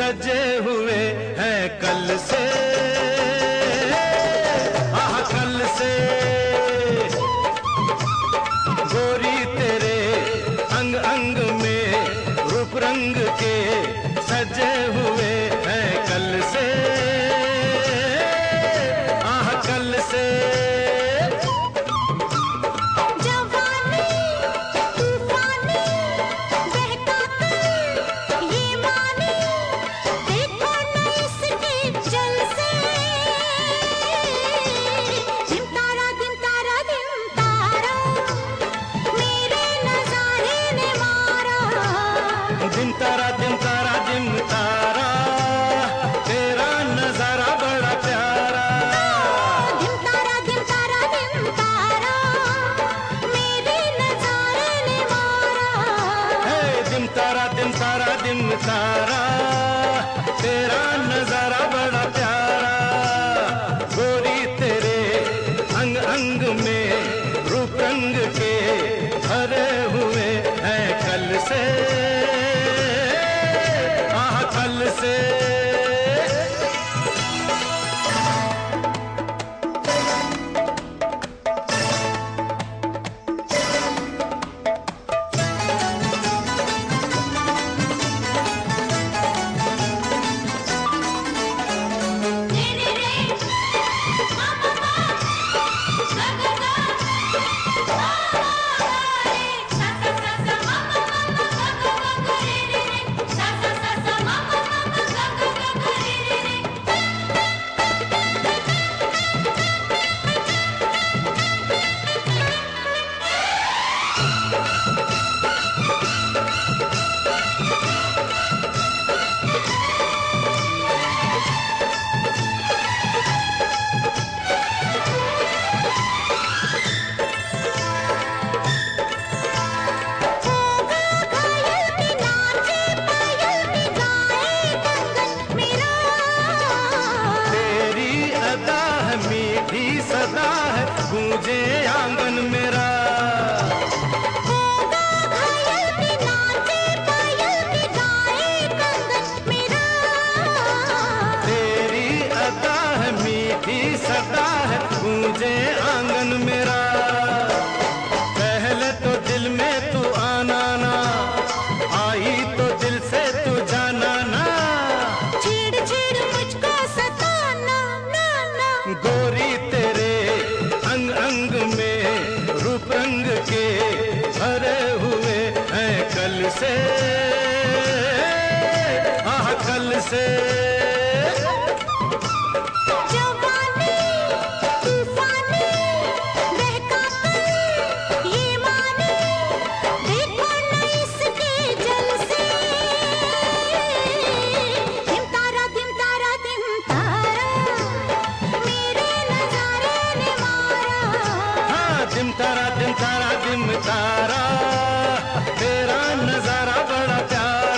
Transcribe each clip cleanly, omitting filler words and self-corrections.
सजे हुए हैं कल से, आह कल से। गोरी तेरे अंग अंग में रूप रंग के सजे हुए हैं कल से, आह कल से। दिन तारा दिन तारा दिन तारा, तेरा नजारा बड़ा प्यारा। दिन तारा दिन तारा दिन तारा, मेरे नजारे ने मारा। दिन तारा दिन तारा दिन तारा, तेरा नजारा बड़ा प्यारा। गोरी तेरे अंग अंग में रूप रंग के भरे हुए हैं कल से, आह कल से। मीठी सदा है गूंजे आंगन मेरा, घायल भी नाचे पायल भी गाए कंगन मेरा। तेरी अदा है मीठी सदा है गूंजे आंगन मेरा। पहले तो दिल में तू आना ना, आई तो दिल से तू जाना ना। छेड़ छेड़ मुझको सताना ना ना। गोरी तेरे अंग अंग में रूप रंग के भरे हुए हैं कल से, आह कल से। जवानी तूफानी बहका कर ये माने, देखो न इसके जल से। दिन तारा दिन तारा दिन तारा, मेरे नजारे ने मारा। हाँ दिन तारा दिन तारा दिन तारा, तेरा नजारा बड़ा प्यारा।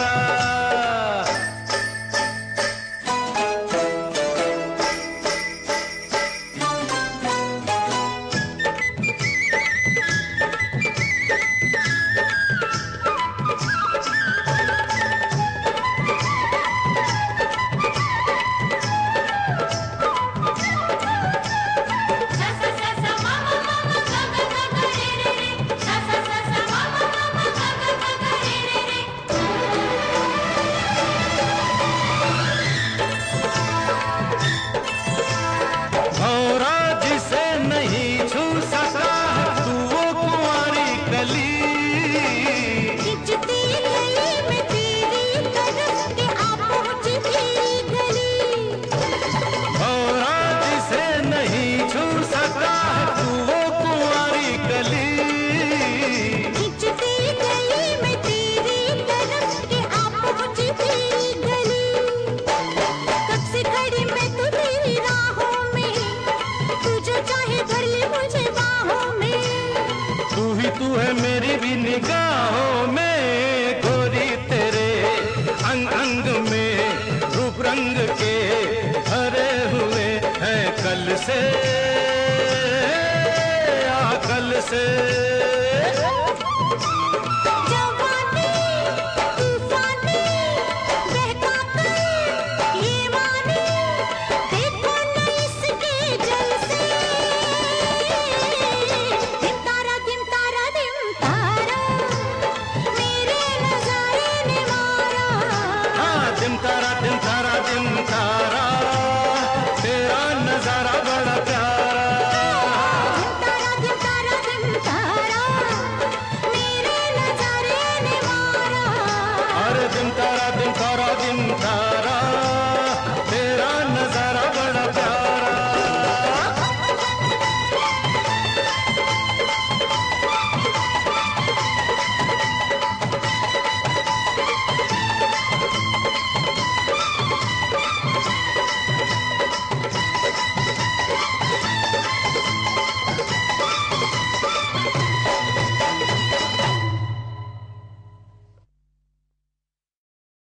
निगाहों में गोरी तेरे अंग अंग में रूप रंग के भरे हुए हैं कल से, कल से।